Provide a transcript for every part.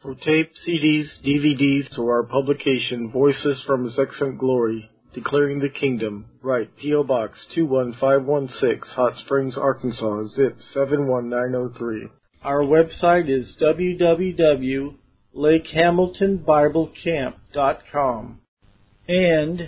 For tape, CDs, DVDs, or our publication, Voices from His Excellent Glory, Declaring the Kingdom, write P.O. Box 21516, Hot Springs, Arkansas, zip 71903. Our website is www.lakehamiltonbiblecamp.com and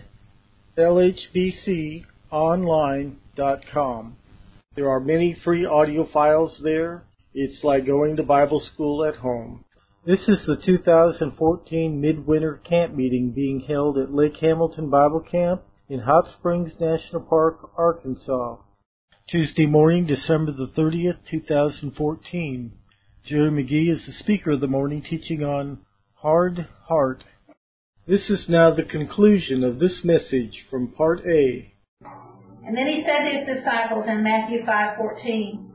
lhbconline.com. There are many free audio files there. It's like going to Bible school at home. This is the 2014 Midwinter Camp Meeting being held at Lake Hamilton Bible Camp in Hot Springs National Park, Arkansas. Tuesday morning, December the 30th, 2014. Jerry McGee is the speaker of the morning, teaching on Hard Heart. This is now the conclusion of this message from Part A. And then he said to his disciples in Matthew 5:14,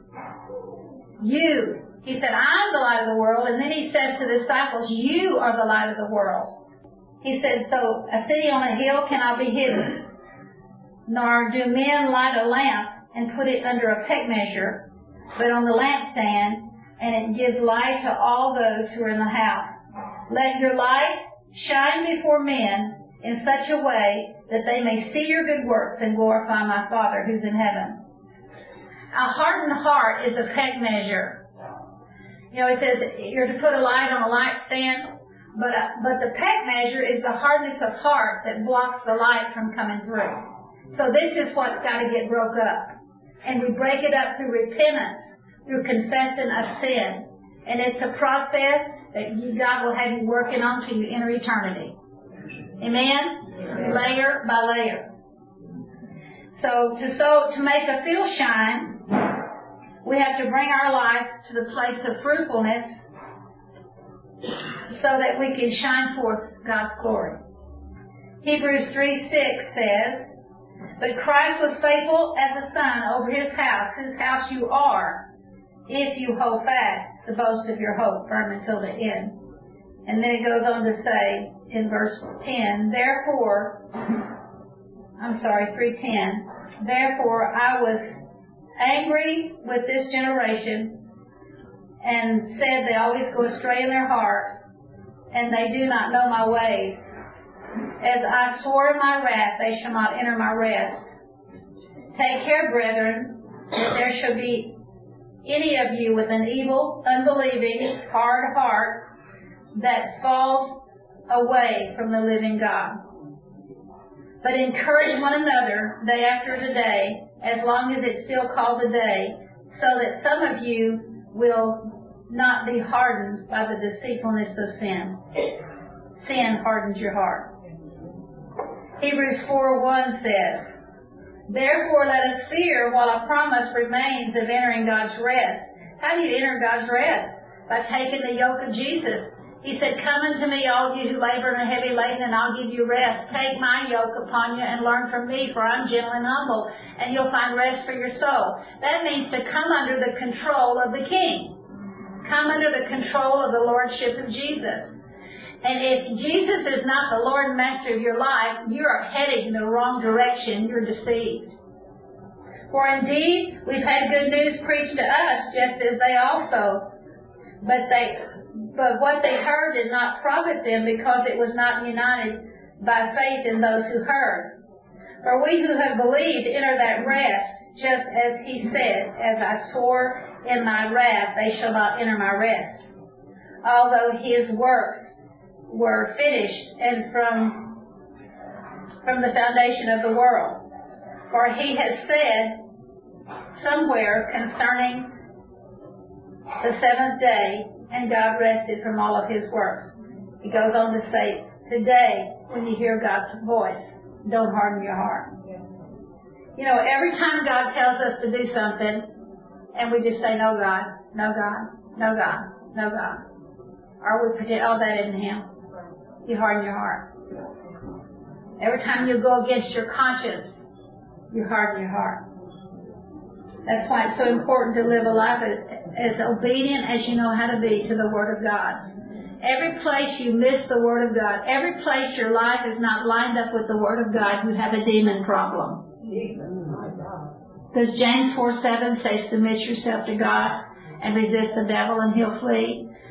he said, I'm the light of the world. And then he says to the disciples, you are the light of the world. He said, so a city on a hill cannot be hidden, nor do men light a lamp and put it under a peg measure, but on the lampstand, and it gives light to all those who are in the house. Let your light shine before men in such a way that they may see your good works and glorify my Father who's in heaven. A hardened heart is a peg measure. It says you're to put a light on a light stand, but the peg measure is the hardness of heart that blocks the light from coming through. So this is what's got to get broke up. And we break it up through repentance, through confession of sin. And it's a process that God will have you working on till you enter eternity. Amen? Layer by layer. So to make a field shine, we have to bring our life to the place of fruitfulness so that we can shine forth God's glory. Hebrews 3:6 says, but Christ was faithful as a son over his house, whose house you are, if you hold fast the boast of your hope firm until the end. And then it goes on to say in verse 10, 3:10, therefore I was angry with this generation and said they always go astray in their heart and they do not know my ways. As I swore in my wrath, they shall not enter my rest. Take care, brethren, that there shall be any of you with an evil, unbelieving, hard heart that falls away from the living God. But encourage one another day after day, as long as it's still called a day, so that some of you will not be hardened by the deceitfulness of sin. Sin hardens your heart. Hebrews 4:1 says, therefore let us fear while a promise remains of entering God's rest. How do you enter God's rest? By taking the yoke of Jesus. He said, come unto me, all you who labor and are heavy laden, and I'll give you rest. Take my yoke upon you and learn from me, for I'm gentle and humble, and you'll find rest for your soul. That means to come under the control of the King. Come under the control of the Lordship of Jesus. And if Jesus is not the Lord and Master of your life, you are heading in the wrong direction. You're deceived. For indeed, we've had good news preached to us, just as they also. But what they heard did not profit them, because it was not united by faith in those who heard. For we who have believed enter that rest, just as he said, as I swore in my wrath, they shall not enter my rest. Although his works were finished and from the foundation of the world. For he has said somewhere concerning the seventh day, and God rested from all of his works. He goes on to say, today, when you hear God's voice, don't harden your heart. Every time God tells us to do something, and we just say, no God, no God, no God, no God, or we forget all that isn't him, you harden your heart. Every time you go against your conscience, you harden your heart. That's why it's so important to live a life as obedient as you know how to be to the Word of God. Every place you miss the Word of God, every place your life is not lined up with the Word of God, you have a demon problem. Because James 4:7 says, submit yourself to God and resist the devil and he'll flee.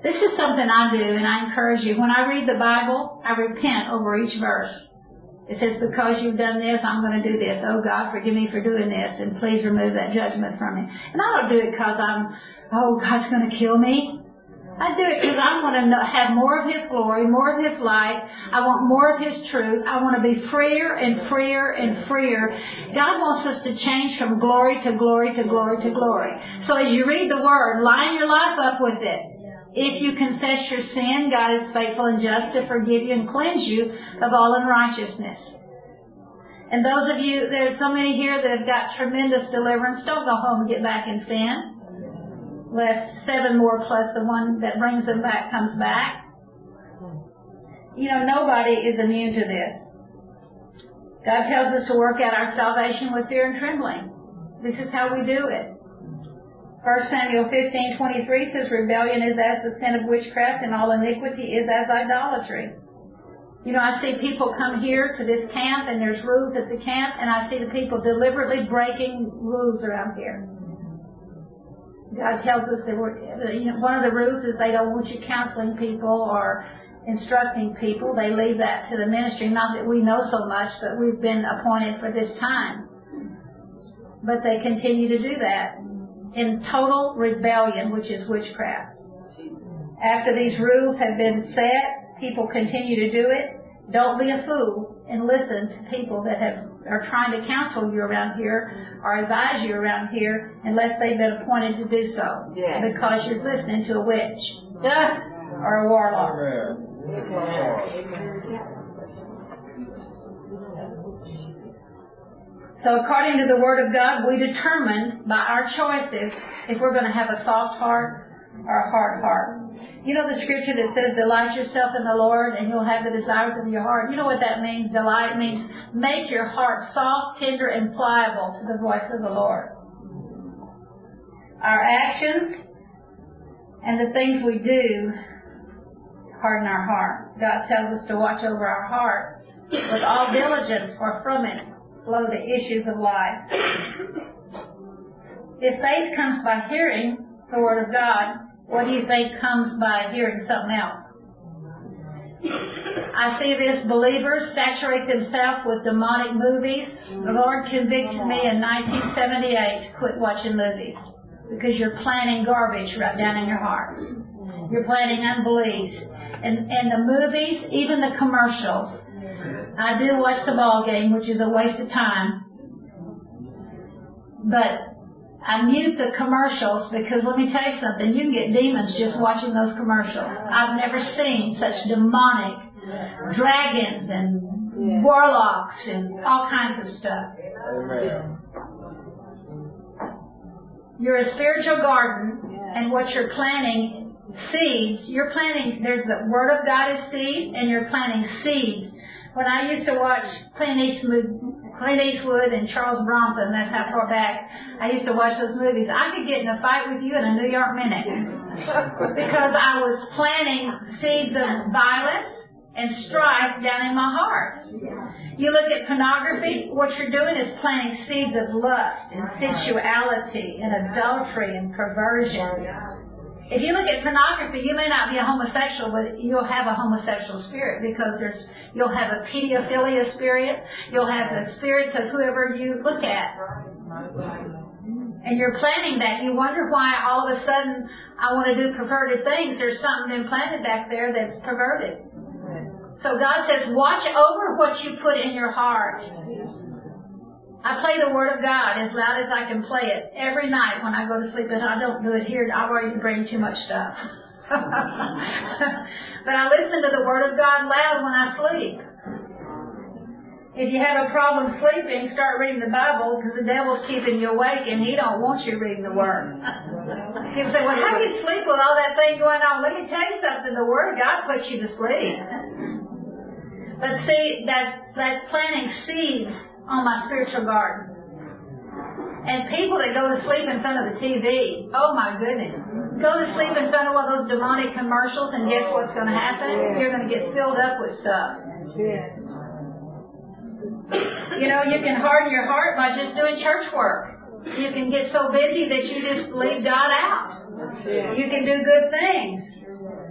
This is something I do, and I encourage you. When I read the Bible, I repent over each verse. It says, because you've done this, I'm going to do this. Oh, God, forgive me for doing this, and please remove that judgment from me. And I don't do it because God's going to kill me. I do it because I want to have more of His glory, more of His light. I want more of His truth. I want to be freer and freer and freer. God wants us to change from glory to glory to glory to glory. So as you read the Word, line your life up with it. If you confess your sin, God is faithful and just to forgive you and cleanse you of all unrighteousness. And those of you, there's so many here that have got tremendous deliverance, don't go home and get back in sin. Lest 7 more plus the one that brings them back comes back. You know, nobody is immune to this. God tells us to work out our salvation with fear and trembling. This is how we do it. 1 Samuel 15:23 says, rebellion is as the sin of witchcraft, and all iniquity is as idolatry. You know, I see people come here to this camp, and there's rules at the camp, and I see the people deliberately breaking rules around here. God tells us that one of the rules is they don't want you counseling people or instructing people. They leave that to the ministry. Not that we know so much, but we've been appointed for this time. But they continue to do that in total rebellion, which is witchcraft. After these rules have been set, people continue to do it. Don't be a fool and listen to people that are trying to counsel you around here or advise you around here unless they've been appointed to do so. Yeah. Because you're listening to a witch or a warlock. So according to the Word of God, we determine by our choices if we're going to have a soft heart or a hard heart. You know the scripture that says, delight yourself in the Lord and you'll have the desires of your heart. You know what that means? Delight means make your heart soft, tender, and pliable to the voice of the Lord. Our actions and the things we do harden our heart. God tells us to watch over our hearts with all diligence, for from it flow the issues of life. If faith comes by hearing the Word of God, what do you think comes by hearing something else? I see this, believers saturate themselves with demonic movies. The Lord convicted me in 1978 to quit watching movies because you're planting garbage right down in your heart. You're planting unbelief. And the movies, even the commercials. I do watch the ball game, which is a waste of time. But I mute the commercials because let me tell you something, you can get demons just watching those commercials. I've never seen such demonic dragons and warlocks and all kinds of stuff. Amen. You're a spiritual garden, and what you're planting, seeds, you're planting, there's the Word of God is seed, and you're planting seeds. When I used to watch Clint Eastwood and Charles Bronson, that's how far back I used to watch those movies. I could get in a fight with you in a New York minute because I was planting seeds of violence and strife down in my heart. You look at pornography, what you're doing is planting seeds of lust and sensuality and adultery and perversion. If you look at pornography, you may not be a homosexual, but you'll have a homosexual spirit because you'll have a pedophilia spirit. You'll have the spirits of whoever you look at. And you're planting that. You wonder why all of a sudden I want to do perverted things. There's something implanted back there that's perverted. So God says, watch over what you put in your heart. I play the Word of God as loud as I can play it every night when I go to sleep, and I don't do it here. I've already bring too much stuff. But I listen to the Word of God loud when I sleep. If you have a problem sleeping, start reading the Bible because the devil's keeping you awake and he don't want you reading the Word. People say, well, how do you sleep with all that thing going on? Let me tell you something. The Word of God puts you to sleep. But see, that's planting seeds on my spiritual garden. And people that go to sleep in front of the TV, oh my goodness. Go to sleep in front of one of those demonic commercials and guess what's going to happen? You're going to get filled up with stuff. You know, you can harden your heart by just doing church work. You can get so busy that you just leave God out. You can do good things.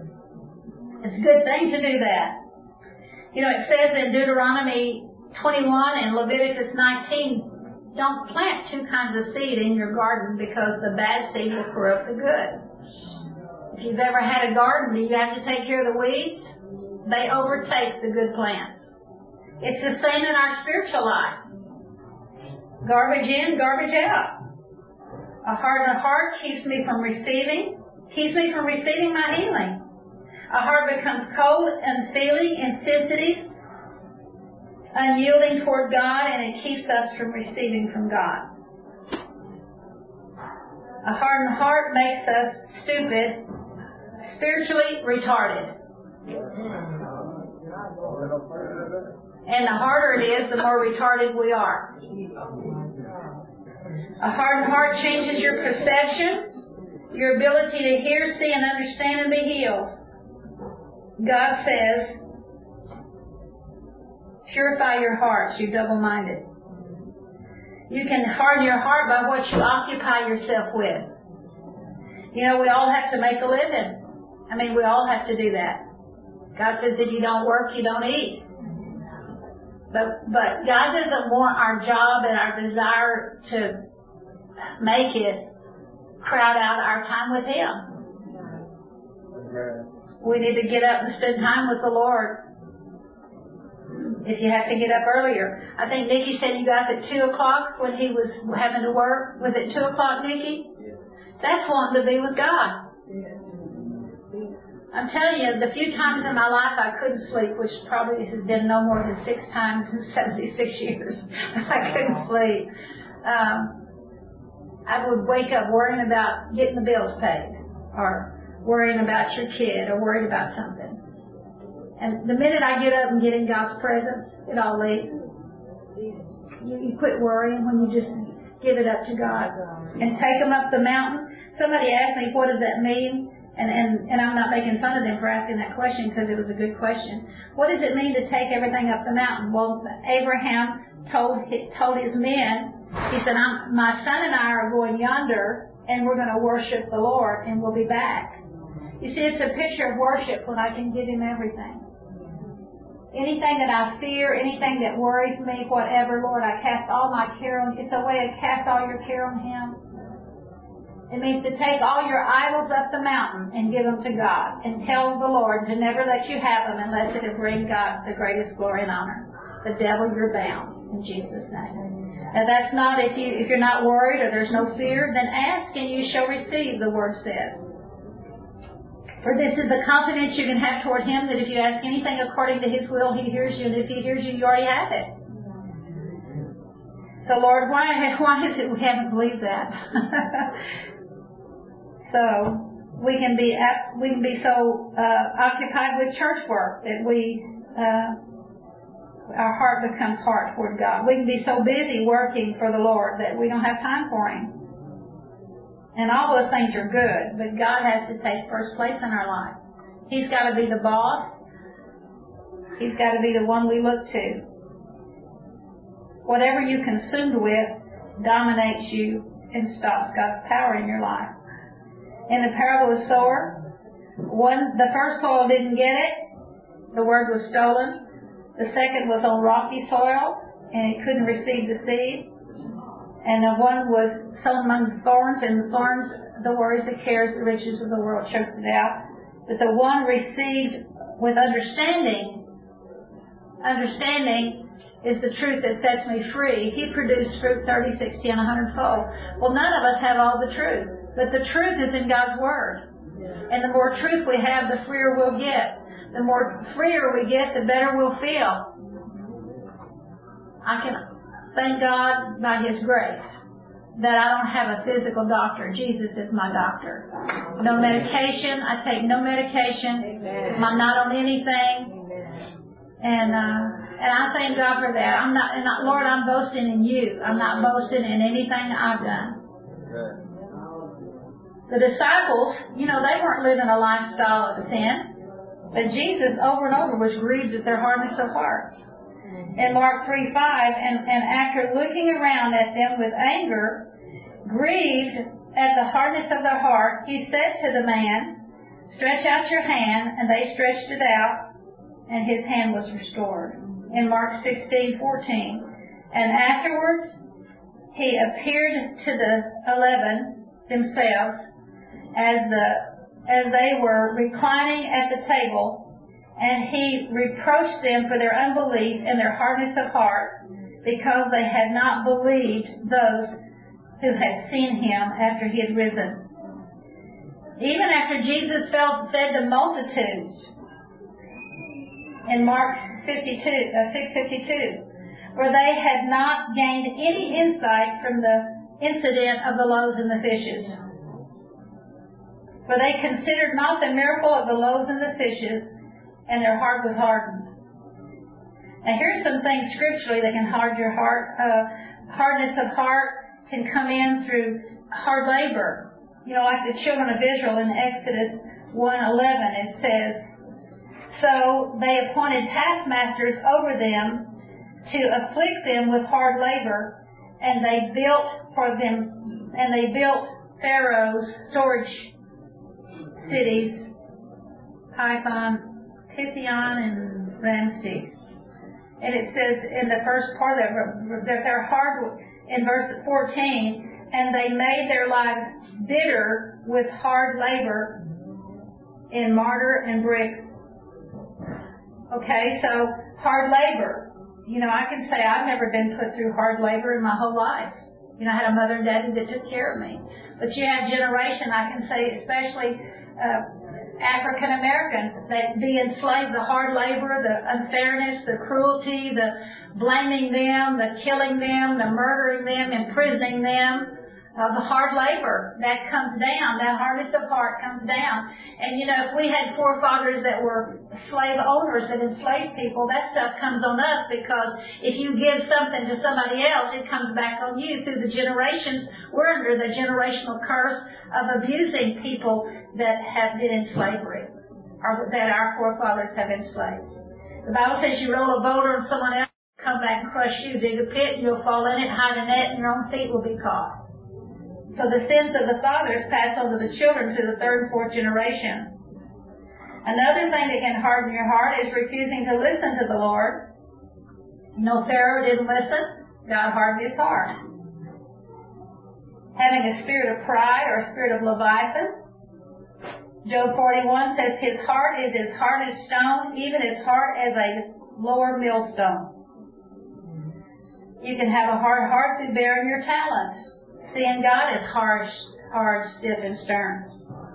It's a good thing to do that. You know, it says in Deuteronomy 21 and Leviticus 19, don't plant two kinds of seed in your garden because the bad seed will corrupt the good. If you've ever had a garden, do you have to take care of the weeds? They overtake the good plants. It's the same in our spiritual life. Garbage in, garbage out. A hardened heart keeps me from receiving my healing. A heart becomes cold, unfeeling, insensitive, unyielding toward God, and it keeps us from receiving from God. A hardened heart makes us stupid, spiritually retarded. And the harder it is, the more retarded we are. A hardened heart changes your perception, your ability to hear, see, and understand and be healed. God says, purify your hearts, you double-minded. You can harden your heart by what you occupy yourself with. You know, we all have to make a living. I mean, we all have to do that. God says if you don't work, you don't eat. But God doesn't want our job and our desire to make it crowd out our time with Him. We need to get up and spend time with the Lord. If you have to get up earlier. I think Nikki said you got up at 2 o'clock when he was having to work. Was it 2 o'clock, Nikki? Yes. That's wanting to be with God. Yes. I'm telling you, the few times in my life I couldn't sleep, which probably has been no more than 6 times in 76 years, I couldn't sleep. I would wake up worrying about getting the bills paid, or worrying about your kid, or worried about something. And the minute I get up and get in God's presence, it all leaves. You quit worrying when you just give it up to God and take them up the mountain. Somebody asked me, what does that mean? And I'm not making fun of them for asking that question because it was a good question. What does it mean to take everything up the mountain? Well, Abraham told his men, he said, my son and I are going yonder and we're going to worship the Lord and we'll be back. You see, it's a picture of worship when I can give Him everything. Anything that I fear, anything that worries me, whatever, Lord, I cast all my care on. It's a way to cast all your care on Him. It means to take all your idols up the mountain and give them to God and tell the Lord to never let you have them unless it will bring God the greatest glory and honor. The devil, you're bound in Jesus' name. Now that's not if you're not worried or there's no fear, then ask and you shall receive, the Word says. For this is the confidence you can have toward Him that if you ask anything according to His will, He hears you, and if He hears you, you already have it. So Lord, why is it we haven't believed that? So we can be so occupied with church work that our heart becomes hard toward God. We can be so busy working for the Lord that we don't have time for Him. And all those things are good, but God has to take first place in our life. He's got to be the boss. He's got to be the one we look to. Whatever you're consumed with dominates you and stops God's power in your life. In the parable of the sower, the first soil didn't get it. The word was stolen. The second was on rocky soil, and it couldn't receive the seed. And the one was sown among thorns, and the thorns, the worries, the cares, the riches of the world choked it out. But the one received with understanding. Understanding is the truth that sets me free. He produced fruit 30, 60, and 100-fold. Well, none of us have all the truth, but the truth is in God's Word. And the more truth we have, the freer we'll get. The more freer we get, the better we'll feel. I can thank God by His grace that I don't have a physical doctor. Jesus is my doctor. No medication. I take no medication. I'm not on anything. And I thank God for that. Lord, I'm boasting in you. I'm not boasting in anything I've done. The disciples, they weren't living a lifestyle of sin. But Jesus over and over was grieved at their hardness of heart. In Mark 3:5, and after looking around at them with anger, grieved at the hardness of their heart, He said to the man, Stretch out your hand, and they stretched it out, and his hand was restored. In Mark 16:14. And afterwards he appeared to the 11 themselves as they were reclining at the table, and he reproached them for their unbelief and their hardness of heart, because they had not believed those who had seen him after he had risen. Even after Jesus fed the multitudes in Mark 6:52, where they had not gained any insight from the incident of the loaves and the fishes. For they considered not the miracle of the loaves and the fishes, and their heart was hardened. Now here's some things scripturally that can harden your heart. Hardness of heart can come in through hard labor. Like the children of Israel in Exodus 1:11, it says, "So they appointed taskmasters over them to afflict them with hard labor, and they built Pharaoh's storage cities, Pithom, and Ramses." And it says in the first part that they're hard, in verse 14, "And they made their lives bitter with hard labor in mortar and bricks." Okay, so hard labor. I can say I've never been put through hard labor in my whole life. I had a mother and daddy that took care of me. But you have generation, I can say, especially African Americans, that be enslaved, the hard labor, the unfairness, the cruelty, the blaming them, the killing them, the murdering them, imprisoning them, the hard labor that comes down, that hardness of heart comes down. And if we had forefathers that were slave owners that enslaved people, that stuff comes on us, because if you give something to somebody else, it comes back on you through the generations. We're under the generational curse of abusing people that have been in slavery, or that our forefathers have enslaved. The Bible says you roll a boulder on someone else, come back and crush you. Dig a pit and you'll fall in it, hide a net, and your own feet will be caught. So the sins of the fathers pass on to the children through the third and fourth generation. Another thing that can harden your heart is refusing to listen to the Lord. Pharaoh didn't listen. God hardened his heart. Having a spirit of pride or a spirit of Leviathan. Job 41 says his heart is as hard as stone, even as hard as a lower millstone. You can have a hard heart through bearing your talent. Seeing God is hard, stiff, and stern.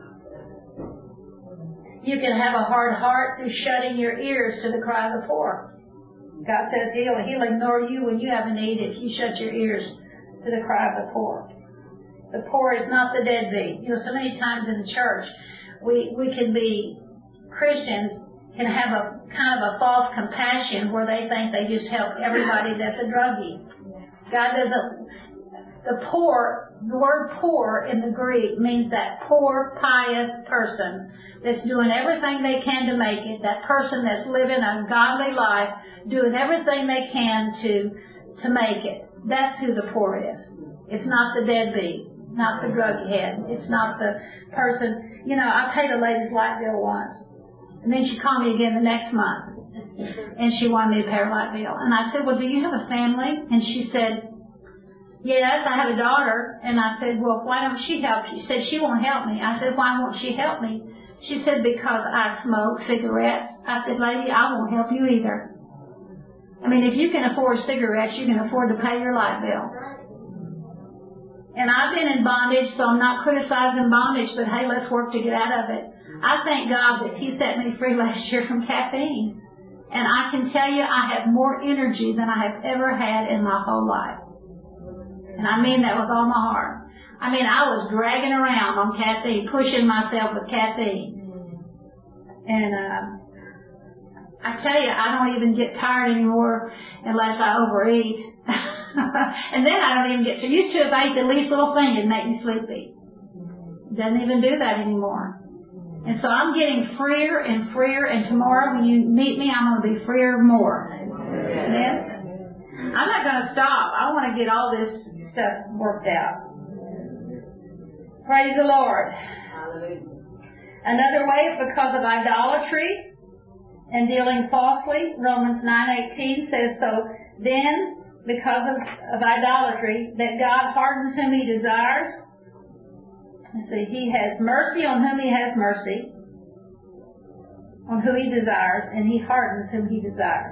You can have a hard heart through shutting your ears to the cry of the poor. God says He'll ignore you when you have a need if you shut your ears to the cry of the poor. The poor is not the deadbeat. So many times in the church, we can be, Christians can have a kind of a false compassion where they think they just help everybody that's a druggie. God doesn't. The word poor in the Greek means that poor, pious person that's doing everything they can to make it, that person that's living a godly life, doing everything they can to make it. That's who the poor is. It's not the deadbeat, not the drug head. It's not the person. I paid a lady's light bill once, and then she called me again the next month, and she wanted me to pay her light bill. And I said, "Well, do you have a family?" And she said, "Yes, I have a daughter." And I said, "Well, why don't she help you?" She said, "She won't help me." I said, "Why won't she help me?" She said, "Because I smoke cigarettes." I said, "Lady, I won't help you either." If you can afford cigarettes, you can afford to pay your light bill. And I've been in bondage, so I'm not criticizing bondage, but hey, let's work to get out of it. I thank God that He set me free last year from caffeine. And I can tell you, I have more energy than I have ever had in my whole life. And I mean that with all my heart. I was dragging around on caffeine, pushing myself with caffeine. And I tell you, I don't even get tired anymore unless I overeat. And then I don't even get so used to it. If I ate the least little thing, it'd make me sleepy. It doesn't even do that anymore. And so I'm getting freer and freer, and tomorrow when you meet me, I'm going to be freer more. Amen? I'm not going to stop. I want to get all this stuff worked out. Praise the Lord. Another way is because of idolatry and dealing falsely. Romans 9:18 says, so then, because of idolatry, that God hardens whom he desires. Let's see, he has mercy on whom he has mercy, on who he desires, and he hardens whom he desires.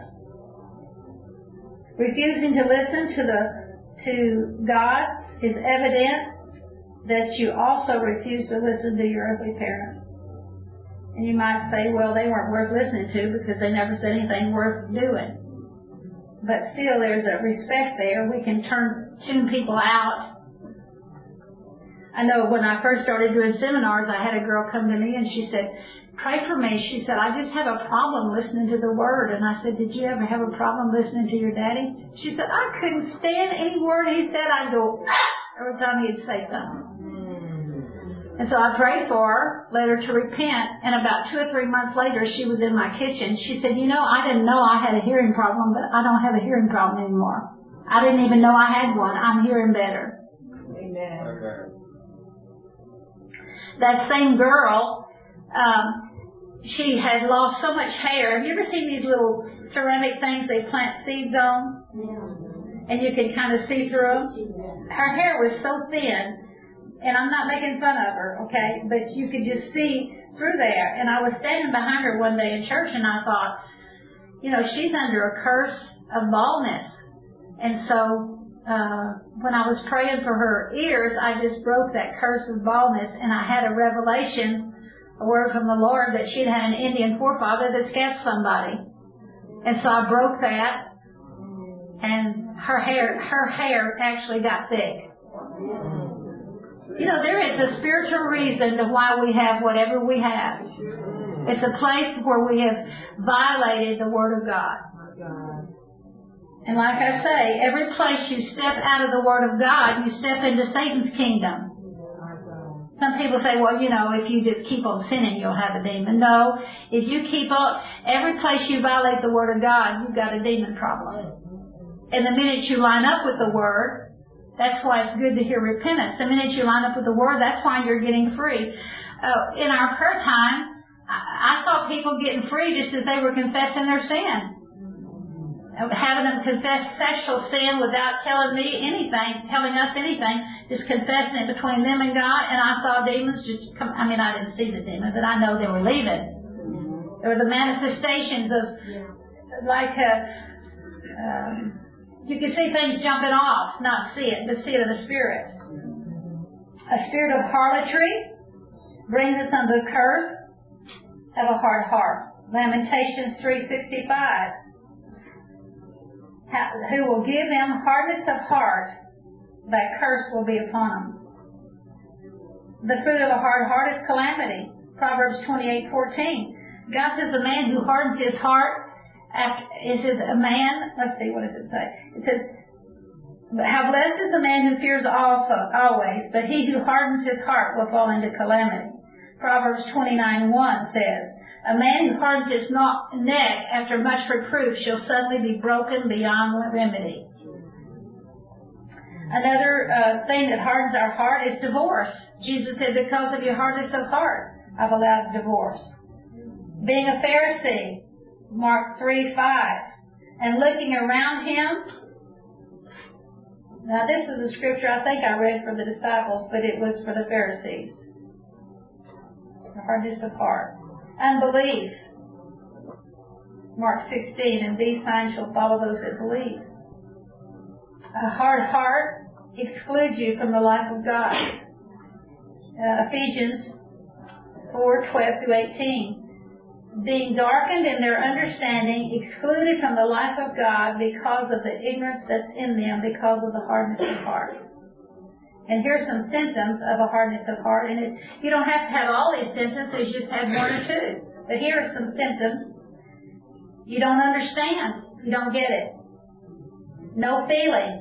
Refusing to listen to God is evident that you also refuse to listen to your earthly parents. And you might say, well, they weren't worth listening to because they never said anything worth doing. But still, there's a respect there. We can tune people out. I know when I first started doing seminars, I had a girl come to me and she said, pray for me. She said, I just have a problem listening to the Word. And I said, did you ever have a problem listening to your daddy? She said, I couldn't stand any word he said. I'd go, every time he'd say something. And so I prayed for her, led her to repent, and about 2 or 3 months later, she was in my kitchen. She said, you know, I didn't know I had a hearing problem, but I don't have a hearing problem anymore. I didn't even know I had one. I'm hearing better. Amen. That same girl, she had lost so much hair. Have you ever seen these little ceramic things they plant seeds on? Yeah. And you can kind of see through them? Her hair was so thin. And I'm not making fun of her, okay? But you could just see through there. And I was standing behind her one day in church, and I thought, you know, she's under a curse of baldness. And so when I was praying for her ears, I just broke that curse of baldness, and I had a revelation, a word from the Lord, that she'd had an Indian forefather that scalped somebody. And so I broke that, and her hair actually got thick. You know, there is a spiritual reason to why we have whatever we have. It's a place where we have violated the Word of God. And like I say, every place you step out of the Word of God, you step into Satan's kingdom. Some people say, well, you know, if you just keep on sinning, you'll have a demon. No, if you keep on, every place you violate the Word of God, you've got a demon problem. And the minute you line up with the Word, that's why it's good to hear repentance. The minute you line up with the Word, that's why you're getting free. In our prayer time, I saw people getting free just as they were confessing their sin. Having them confess sexual sin without telling us anything, just confessing it between them and God. And I saw demons just come. I mean, I didn't see the demon, but I know they were leaving. There were the manifestations of, like, you can see things jumping off, not see it, but see it in the Spirit. A spirit of harlotry brings us under the curse of a hard heart. Lamentations 3:65. Who will give them hardness of heart, that curse will be upon them. The fruit of a hard heart is calamity. Proverbs 28:14. God says a man who hardens his heart, it says a man, let's see, what does it say? It says, how blessed is the man who fears always, but he who hardens his heart will fall into calamity. Proverbs 29:1 says, a man who hardens his neck after much reproof shall suddenly be broken beyond remedy. Another thing that hardens our heart is divorce. Jesus said, because of your hardness of heart, I've allowed divorce. Being a Pharisee, Mark 3:5, and looking around him. Now this is a scripture I think I read for the disciples, but it was for the Pharisees. The hardness of heart. Unbelief. Mark 16, and these signs shall follow those that believe. A hard heart excludes you from the life of God. Ephesians 4:12-18. Being darkened in their understanding, excluded from the life of God because of the ignorance that's in them, because of the hardness of heart. And here's some symptoms of a hardness of heart. And you don't have to have all these symptoms, so you just have one or two. But here are some symptoms. You don't understand. You don't get it. No feeling.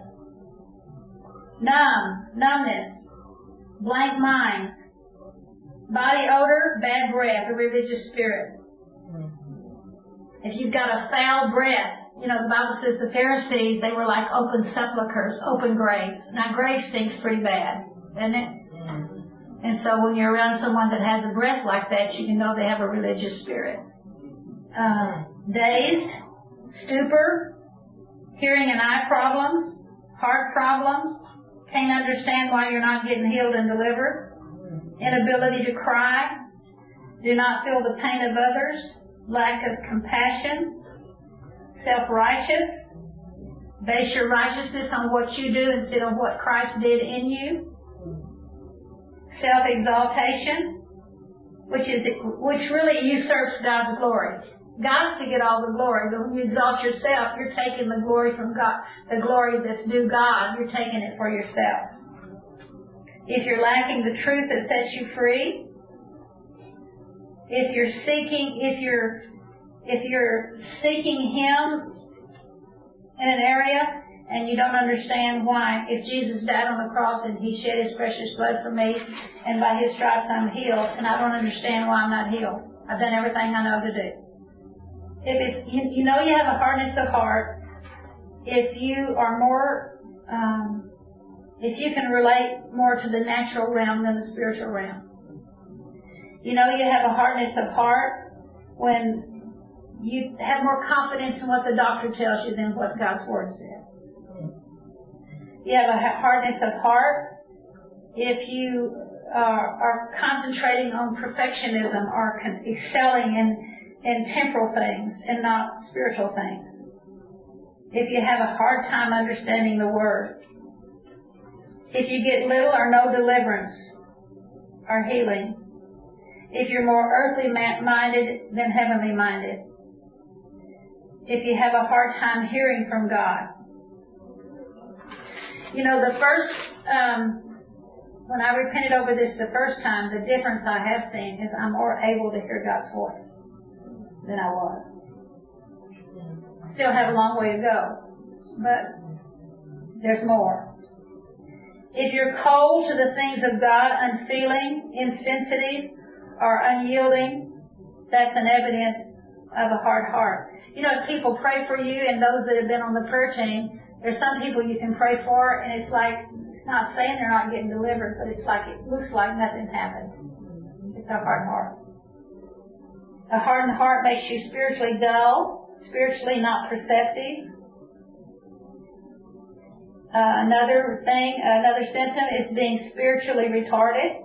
Numbness. Blank minds. Body odor, bad breath, a religious spirit. If you've got a foul breath, you know, the Bible says the Pharisees, they were like open sepulchres, open graves. Now, grave stinks pretty bad, doesn't it? And so when you're around someone that has a breath like that, you can know they have a religious spirit. Dazed, stupor, hearing and eye problems, heart problems, can't understand why you're not getting healed and delivered, inability to cry, do not feel the pain of others, lack of compassion, self-righteous, base your righteousness on what you do instead of what Christ did in you, self-exaltation, which really usurps God's glory. God's to get all the glory, but when you exalt yourself, you're taking the glory from God, the glory that's due God, you're taking it for yourself. If you're lacking the truth that sets you free, if you're seeking Him in an area and you don't understand why, if Jesus died on the cross and He shed His precious blood for me and by His stripes I'm healed, and I don't understand why I'm not healed. I've done everything I know to do. If you know you have a hardness of heart, if you are more, if you can relate more to the natural realm than the spiritual realm. You know you have a hardness of heart when you have more confidence in what the doctor tells you than what God's Word says. You have a hardness of heart if you are concentrating on perfectionism or excelling in temporal things and not spiritual things. If you have a hard time understanding the Word. If you get little or no deliverance or healing. If you're more earthly minded than heavenly minded. If you have a hard time hearing from God. You know, the first, when I repented over this the first time, the difference I have seen is I'm more able to hear God's voice than I was. Still have a long way to go, but there's more. If you're cold to the things of God, unfeeling, insensitive, or unyielding, that's an evidence of a hard heart. You know, if people pray for you and those that have been on the prayer team, there's some people you can pray for and it's like, it's not saying they're not getting delivered, but it's like, it looks like nothing happened. It's a hard heart. A hardened heart makes you spiritually dull, spiritually not perceptive. Another symptom is being spiritually retarded.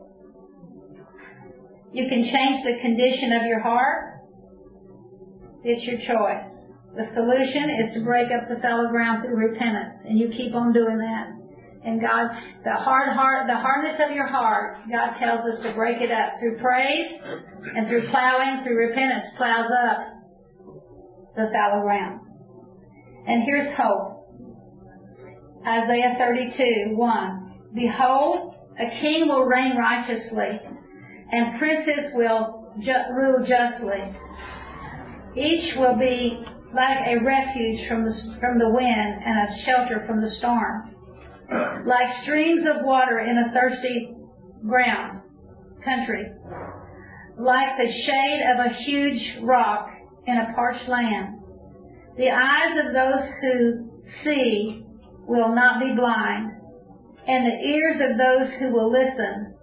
You can change the condition of your heart. It's your choice. The solution is to break up the fallow ground through repentance, and you keep on doing that. And God, the hardness of your heart, God tells us to break it up through praise and through plowing, through repentance, plows up the fallow ground. And here's hope. Isaiah 32:1. Behold, a king will reign righteously, and princes will rule justly. Each will be like a refuge from the wind and a shelter from the storm. Like streams of water in a thirsty country. Like the shade of a huge rock in a parched land. The eyes of those who see will not be blind, and the ears of those who will listen,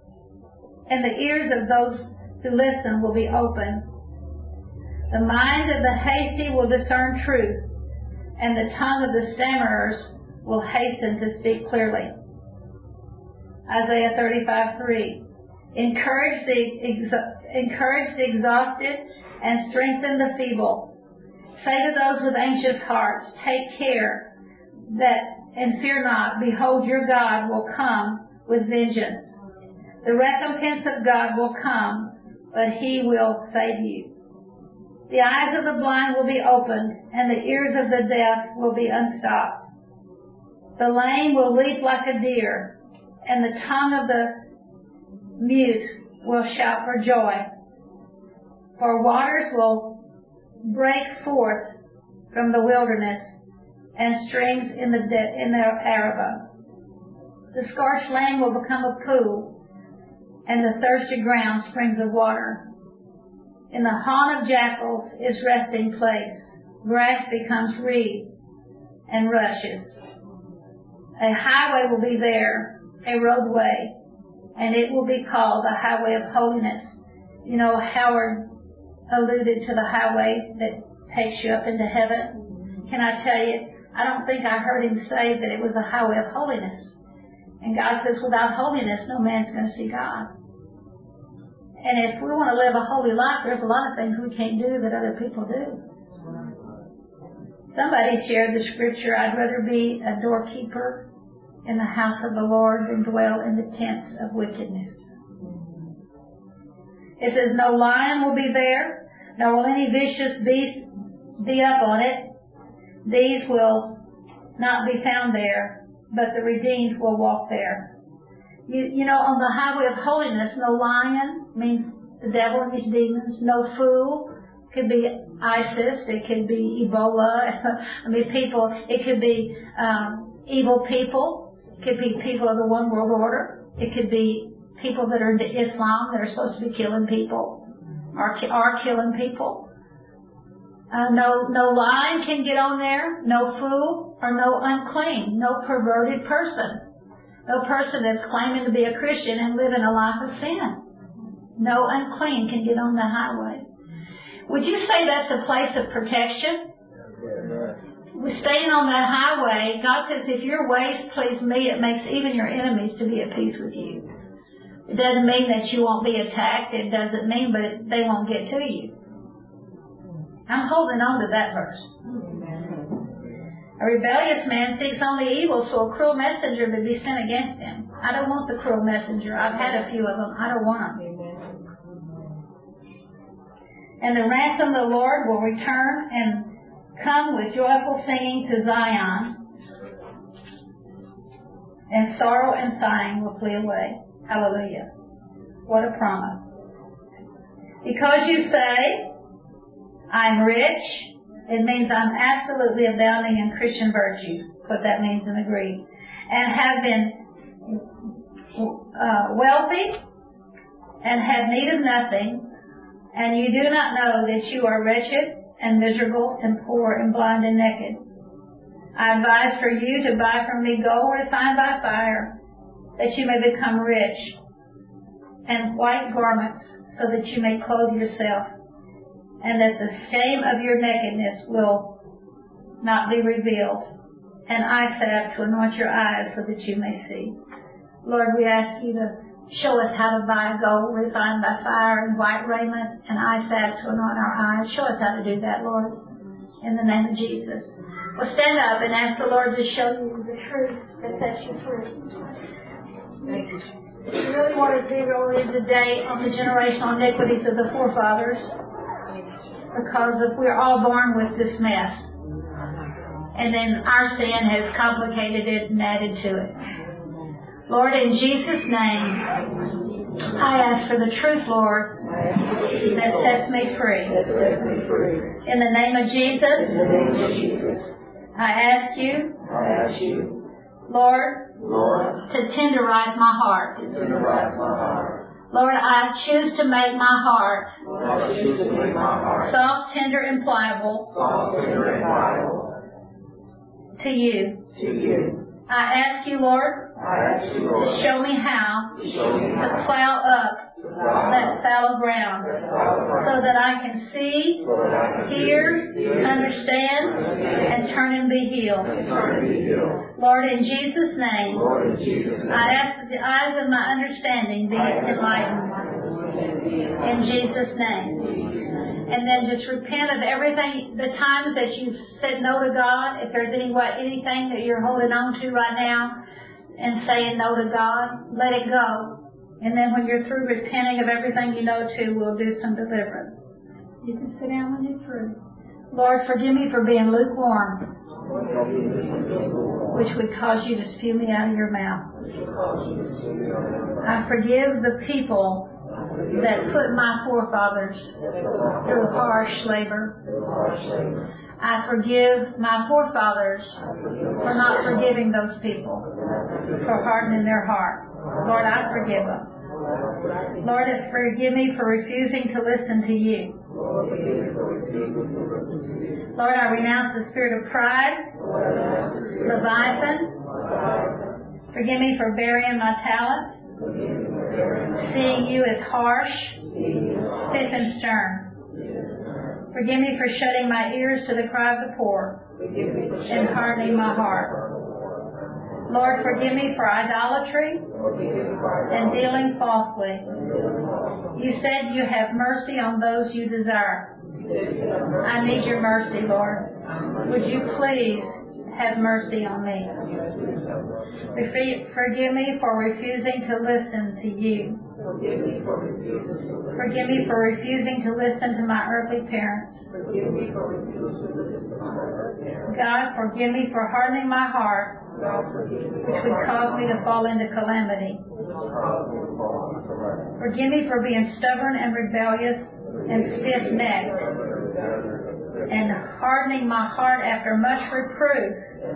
will be open. The mind of the hasty will discern truth, and the tongue of the stammerers will hasten to speak clearly. Isaiah 35:3. Encourage the exhausted and strengthen the feeble. Say to those with anxious hearts, take care and fear not. Behold, your God will come with vengeance. The recompense of God will come, but He will save you. The eyes of the blind will be opened, and the ears of the deaf will be unstopped. The lame will leap like a deer, and the tongue of the mute will shout for joy. For waters will break forth from the wilderness, and streams in the Arabah. The scorched land will become a pool, and the thirsty ground springs of water. In the haunt of jackals is resting place. Grass becomes reed and rushes. A highway will be there, a roadway, and it will be called the highway of holiness. You know, Howard alluded to the highway that takes you up into heaven. Can I tell you, I don't think I heard him say that it was a highway of holiness. And God says, without holiness, no man's going to see God. And if we want to live a holy life, there's a lot of things we can't do that other people do. Somebody shared the scripture, I'd rather be a doorkeeper in the house of the Lord than dwell in the tents of wickedness. It says, no lion will be there, nor will any vicious beast be up on it. These will not be found there, but the redeemed will walk there. You know, on the highway of holiness, no lion means the devil and his demons. No fool could be ISIS. It could be Ebola. People. It could be evil people. It could be people of the one world order. It could be people that are into Islam that are supposed to be killing people, are killing people. No lion can get on there. No fool or no unclean. No perverted person. No person that's claiming to be a Christian and living a life of sin. No unclean can get on the highway. Would you say that's a place of protection? We're staying on that highway. God says, if your ways please me, it makes even your enemies to be at peace with you. It doesn't mean that you won't be attacked. It doesn't mean, but they won't get to you. I'm holding on to that verse. A rebellious man seeks only evil, so a cruel messenger would be sent against him. I don't want the cruel messenger. I've had a few of them. I don't want them. And the ransom of the Lord will return and come with joyful singing to Zion, and sorrow and sighing will flee away. Hallelujah. What a promise. Because you say, I'm rich, it means I'm absolutely abounding in Christian virtue. That's what that means in the Greek. And have been wealthy and have need of nothing, and you do not know that you are wretched and miserable and poor and blind and naked. I advise for you to buy from me gold refined by fire, that you may become rich, and white garments, so that you may clothe yourself, and that the shame of your nakedness will not be revealed, and eye salve to anoint your eyes so that you may see. Lord, we ask you to show us how to buy gold refined by fire and white raiment and eye salve to anoint our eyes. Show us how to do that, Lord, in the name of Jesus. Well, stand up and ask the Lord to show you the truth that sets you free. Thank you. We really want to dig over today on the generational iniquities of the forefathers, because if we're all born with this mess, and then our sin has complicated it and added to it. Lord, in Jesus' name, I ask for the truth, Lord, that sets me free. In the name of Jesus, I ask you, Lord, to tenderize my heart. Lord, I choose to make my heart soft, tender, and pliable to you. I ask you, Lord, to show me how to plow up that fallow ground so that I can see, hear, understand, and turn and be healed. Lord, in Jesus' name, I ask that the eyes of my understanding be enlightened. In Jesus' name. And then just repent of everything, the times that you've said no to God. If there's anything that you're holding on to right now and saying no to God, let it go. And then when you're through repenting of everything you know to, we'll do some deliverance. You can sit down when you're through. Lord, forgive me for being lukewarm, which would cause you to spew me out of your mouth. I forgive the people that put my forefathers through harsh labor. I forgive my forefathers for not forgiving those people, for hardening their hearts. Lord, I forgive them. Lord, forgive me for refusing to listen to you. Lord, I renounce the spirit of pride, Leviathan. Forgive me for burying my talents. seeing you as harsh, stiff, and stern. Forgive me for shutting my ears to the cry of the poor and hardening my heart. Lord, forgive me for idolatry and dealing falsely. You said you have mercy on those you desire. I need your mercy, Lord. Would you please have mercy on me? Forgive me for refusing to listen to you. Forgive me for refusing to listen to my earthly parents. God, forgive me for hardening my heart, which would cause me to fall into calamity. Forgive me for being stubborn and rebellious and stiff-necked, and hardening my heart after much reproof.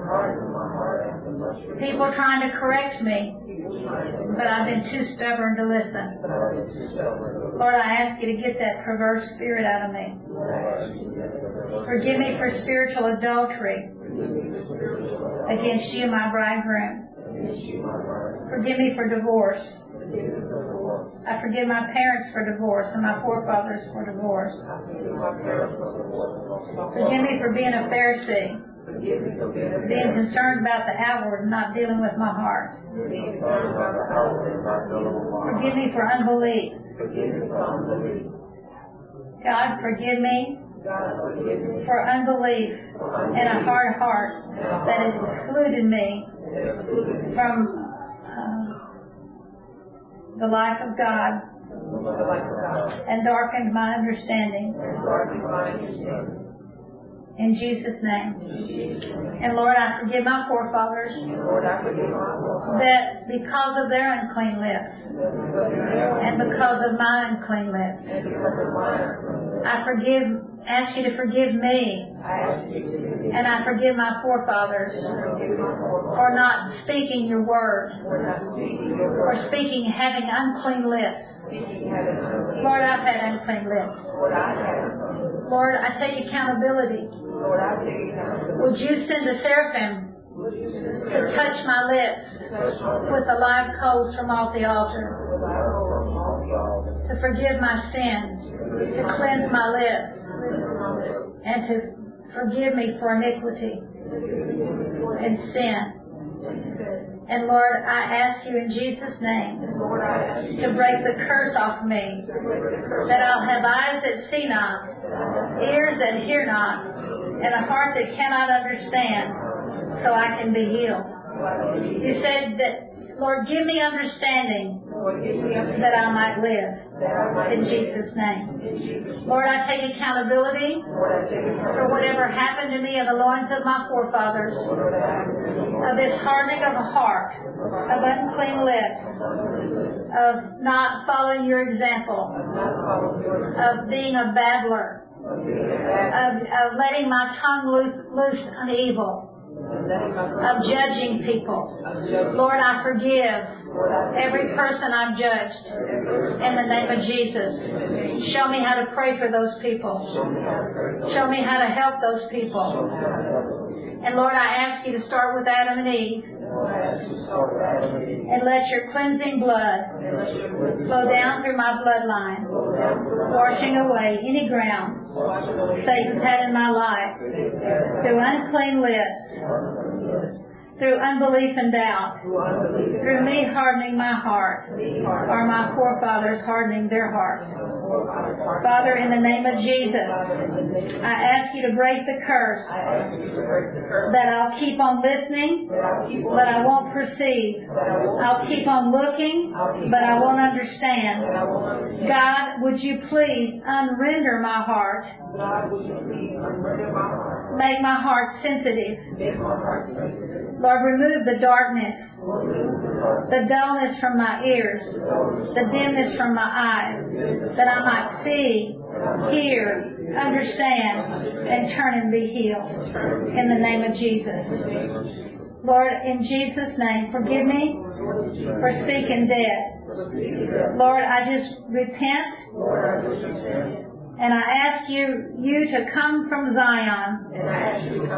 People trying to correct me, but I've been too stubborn to listen. Lord, I ask you to get that perverse spirit out of me. Forgive me for spiritual adultery against you, my bridegroom. Forgive me for divorce. I forgive my parents for divorce and my forefathers for divorce. Forgive me for being a Pharisee, being concerned about the outward and not dealing with my heart. Forgive me for unbelief. God, forgive me for unbelief and a hard heart that has excluded me from the life of God and darkened my understanding. In Jesus' name. And Lord, I forgive my forefathers that because of their unclean lips and because of my unclean lips, ask you to forgive me, and I forgive my forefathers for not speaking your word, or having unclean lips. Lord, I've had unclean lips. Lord, I take accountability. Would you send a seraphim to touch my lips with the live coals from off the altar, to forgive my sins, to cleanse my lips, and to forgive me for iniquity and sin. And Lord, I ask you in Jesus' name to break the curse off me, that I'll have eyes that see not, ears that hear not, and a heart that cannot understand, so I can be healed. You said that, Lord, give me understanding that I might live. In Jesus' name. Lord, I take accountability for whatever happened to me in the loins of my forefathers, of this hardening of a heart, of unclean lips, of not following your example, of being a babbler, of letting my tongue loose on evil, of judging people. Lord, I forgive every person I've judged in the name of Jesus. Show me how to pray for those people. Show me how to help those people. And Lord, I ask you to start with Adam and Eve, and let your cleansing blood flow down through my bloodline, washing away any ground Satan's had in my life, through unclean lips, through unbelief and doubt, through me hardening my heart, or my forefathers hardening their hearts. Father, in the name of Jesus, I ask you to break the curse that I'll keep on listening, but I won't perceive. I'll keep on looking, but I won't understand. God, would you please unrender my heart? Make my heart sensitive. Lord, remove the darkness, the dullness from my ears, the dimness from my eyes, that I might see, hear, understand, and turn and be healed. In the name of Jesus. Lord, in Jesus' name, forgive me for speaking dead. Lord, I just repent. And I ask you to come from Zion.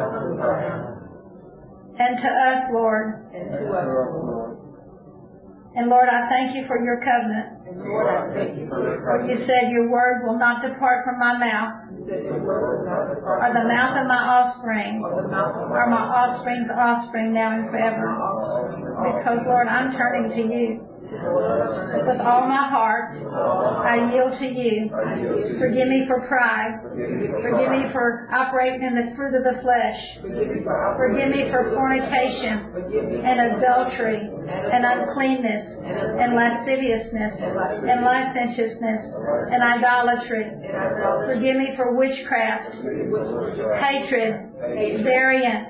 And to us, Lord. And Lord, I thank you for your covenant. And Lord, I thank you for your For covenant. you said your word will not depart from my mouth, You said your word will not depart or from the mouth of my offspring, or the mouth of or my offspring's offspring now and forever. Because, Lord, I'm turning to you. With all my heart, I yield to you. Forgive me for pride. Forgive me for operating in the fruit of the flesh. Forgive me for fornication and adultery and uncleanness and lasciviousness and licentiousness and idolatry. Forgive me for witchcraft, hatred, variance,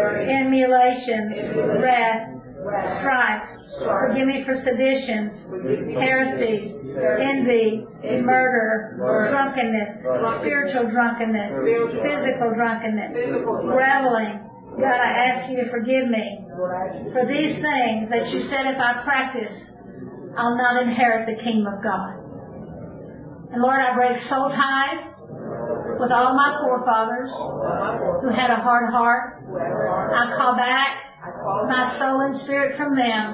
emulation, wrath, strife. Forgive me for seditions, heresies, envy, murder, drunkenness, spiritual drunkenness, physical drunkenness, reveling. God, I ask you to forgive me for these things that you said if I practice, I'll not inherit the kingdom of God. And Lord, I break soul ties with all my forefathers who had a hard heart. I call back my soul and spirit from them.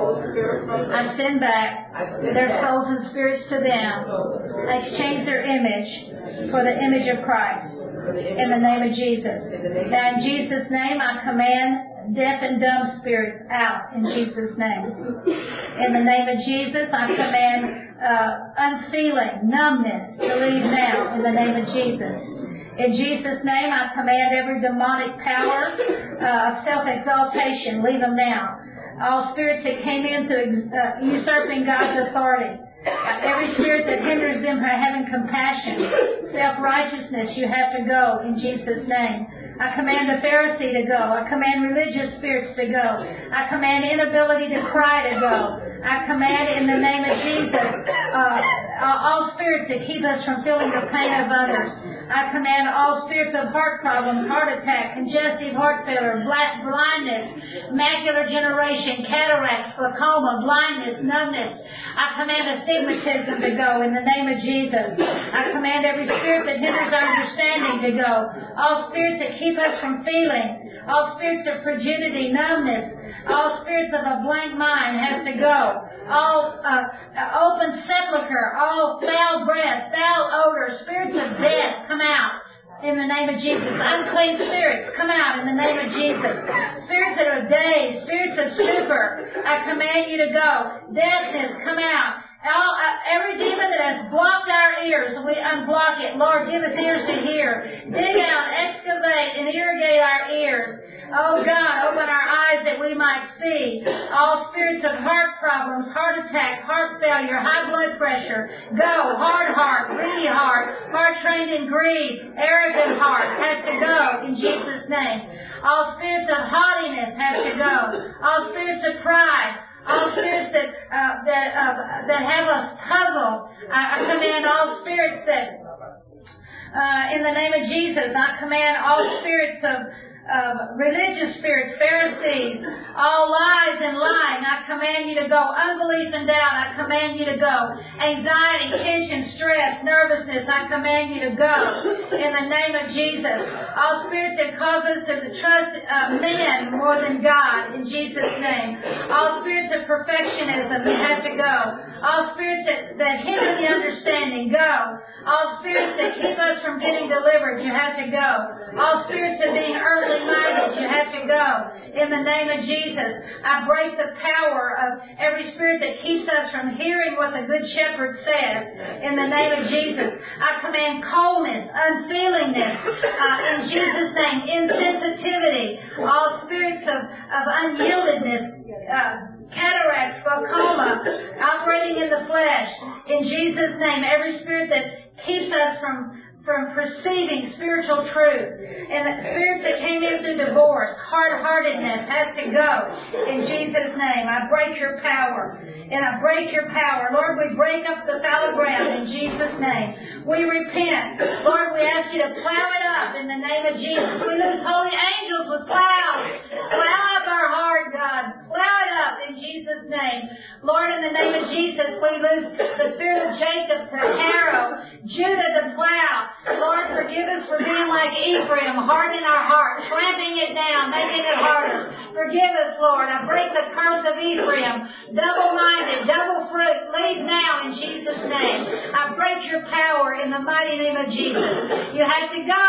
I send back their souls and spirits to them. I exchange their image for the image of Christ in the name of Jesus. Now in Jesus' name I command deaf and dumb spirits out in Jesus' name. In the name of Jesus I command unfeeling, numbness to leave now in the name of Jesus. In Jesus' name, I command every demonic power of self-exaltation, leave them now. All spirits that came into usurping God's authority, every spirit that hinders them from having compassion, self-righteousness, you have to go in Jesus' name. I command the Pharisee to go. I command religious spirits to go. I command inability to cry to go. I command in the name of Jesus all spirits that keep us from feeling the pain of others. I command all spirits of heart problems, heart attack, congestive heart failure, blindness, macular degeneration, cataracts, glaucoma, blindness, numbness. I command astigmatism to go in the name of Jesus. I command every spirit that hinders our understanding to go. All spirits that keep us from feeling. All spirits of frigidity, numbness. All spirits of a blank mind has to go. All open sepulcher, all foul breath, foul odor, spirits of death, come out in the name of Jesus. Unclean spirits, come out in the name of Jesus. Spirits that are dazed, spirits of stupor, I command you to go. Deafness, come out. Every demon that has blocked our ears, we unblock it. Lord, give us ears to hear. Dig out, excavate, and irrigate our ears. Oh God, open our eyes that we might see. All spirits of heart problems, heart attack, heart failure, high blood pressure, go. Hard heart, greedy heart trained in greed, arrogant heart has to go in Jesus' name. All spirits of haughtiness has to go. All spirits of pride. All spirits that have us puzzled, I command all spirits that, in the name of Jesus, I command all spirits of religious spirits, Pharisees, all lies and lying, I command you to go. Unbelief and doubt, I command you to go. Anxiety, tension, stress, nervousness, I command you to go. In the name of Jesus. All spirits that cause us to trust men more than God, in Jesus' name. All spirits of perfectionism, you have to go. All spirits that hinder the understanding, go. All spirits that keep us from getting delivered, you have to go. All spirits of being earthly minded, you have to go. In the name of Jesus, I break the power of every spirit that keeps us from hearing what the Good Shepherd says. In the name of Jesus, I command coldness, unfeelingness, in Jesus' name, insensitivity, all spirits of unyieldedness, cataracts, glaucoma, operating in the flesh. In Jesus' name, every spirit that keeps us from perceiving spiritual truth. And the spirits that came in through divorce, hard-heartedness has to go. In Jesus' name, I break your power. And I break your power. Lord, we break up the fallow ground in Jesus' name. We repent. Lord, we ask you to plow it up in the name of Jesus. We lose holy angels with plows. Plow up our heart, God. Plow it up in Jesus' name. Lord, in the name of Jesus, we lose the spirit of Jacob to harrow, Judah to plow. Lord, forgive us for being like Ephraim, hardening our heart, clamping it down, making it harder. Forgive us, Lord. I break the curse of Ephraim, double-minded, double fruit. Leave now in Jesus' name. I break your power in the mighty name of Jesus. You have to go.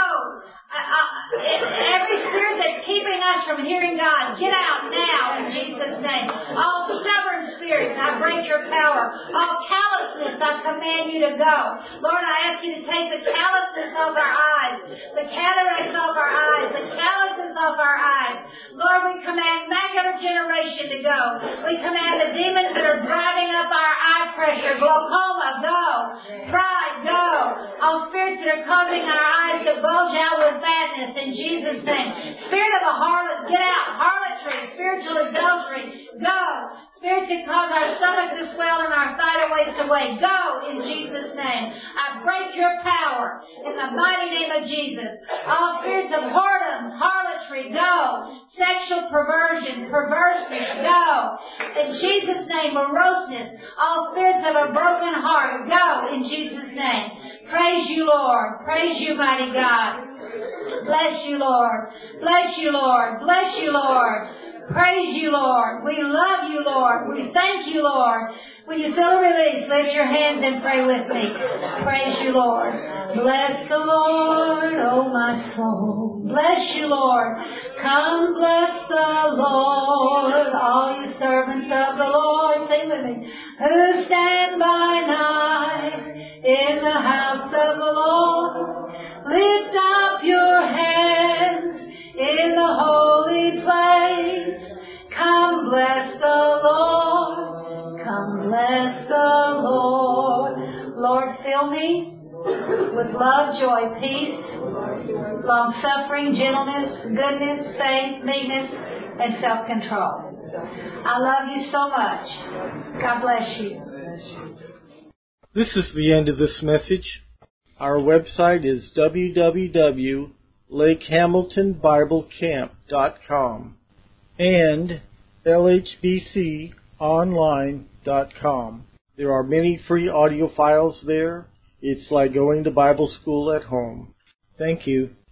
Every spirit that's keeping us from hearing God, get out now in Jesus' name. All stubborn spirits, I break your power. All callousness, I command you to go. Lord, I ask you to take the callousness off our eyes, the cataracts off our eyes, the calluses off our eyes. Lord, we command macular generation to go. We command the demons that are driving up our eye pressure, glaucoma, go. Pride, go. All spirits that are causing our eyes to bulge out with fatness in Jesus' name. Spirit of a harlot, get out. Harlotry, spiritual adultery, go. Spirits that cause our stomach to swell and our thigh to waste away, go in Jesus' name. I break your power in the mighty name of Jesus. All spirits of whoredom, harlotry, go. Sexual perversion, perverseness, go. In Jesus' name, moroseness, all spirits of a broken heart, go in Jesus' name. Praise you, Lord. Praise you, mighty God. Bless you, Lord. Bless you, Lord. Bless you, Lord. Praise you, Lord. We love you, Lord. We thank you, Lord. When you feel a release, lift your hands and pray with me. Praise you, Lord. Bless the Lord, oh my soul. Bless you, Lord. Come bless the Lord, all you servants of the Lord. Sing with me. Who stand by night in the house of the Lord. Lift up your hands in the holy place. Come bless the Lord. Come bless the Lord. Lord, fill me with love, joy, peace, long-suffering, gentleness, goodness, faith, meekness, and self-control. I love you so much. God bless you. This is the end of this message. Our website is www.lakehamiltonbiblecamp.com and lhbconline.com. There are many free audio files there. It's like going to Bible school at home. Thank you.